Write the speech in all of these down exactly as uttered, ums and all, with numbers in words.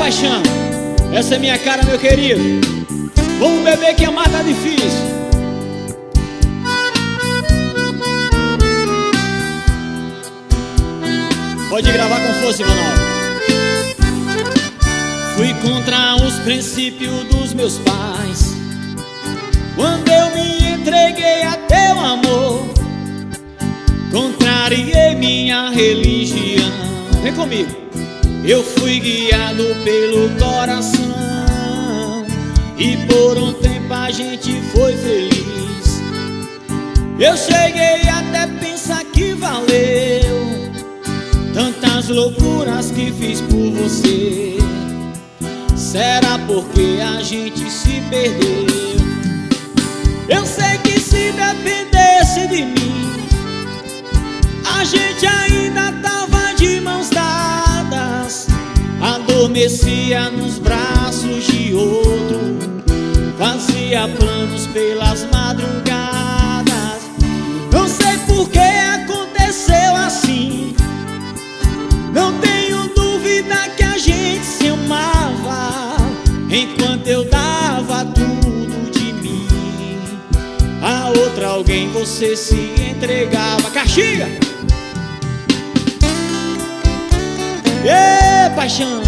paixão, essa é minha cara, meu querido. Vamos beber que amar tá difícil. Pode gravar com força, Ivanov. Fui contra os princípios dos meus pais quando eu me entreguei a teu amor. Contrariei minha religião. Vem comigo. Eu fui guiado pelo coração e por um tempo a gente foi feliz. Eu cheguei até pensar que valeu tantas loucuras que fiz por você. Será porque a gente se perdeu? Eu sei que se dependesse de mim, a gente ainda tava de mãos dadas, adormecia nos braços de outro, fazia planos pelas madrugadas. Não sei por que aconteceu assim, não tenho dúvida que a gente se amava enquanto eu dava tudo de mim. A outra alguém você se entregava. Caxiga! Ê, paixão!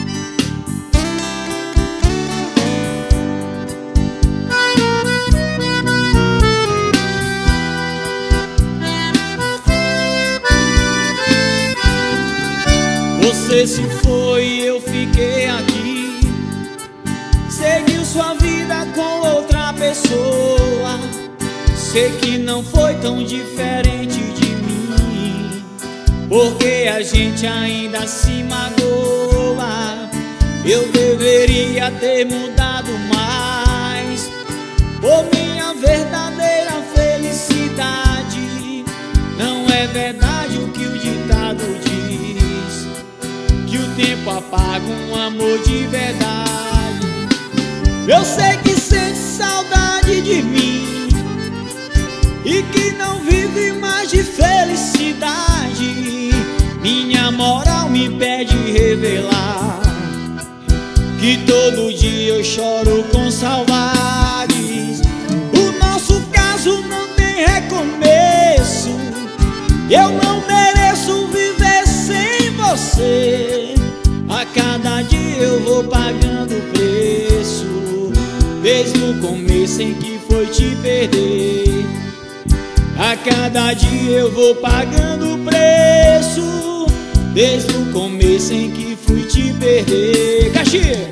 Você se foi, eu fiquei aqui. Seguiu sua vida com outra pessoa. Sei que não foi tão diferente de mim, porque a gente ainda se magoa. Eu deveria ter mudado mais por minha verdadeira felicidade. Não é verdade o que o ditado diz, que o tempo apaga um amor de verdade. Eu sei que sente saudade de mim e que não vive mais de felicidade. Minha moral me pede revelar que todo dia eu choro com saudades. O nosso caso não tem recomeço. Eu não mereço viver sem você. A cada dia eu vou pagando o preço, desde o começo em que foi te perder. A cada dia eu vou pagando o preço, desde o começo em que fui te perder. Caxias!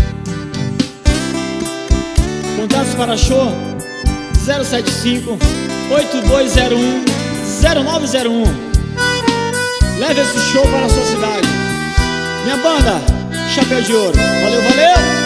Contatos para show zero sete cinco, oito dois zero um, zero nove zero um. Leve esse show para a sua cidade. Minha banda, Chapéu de Ouro. Valeu, valeu!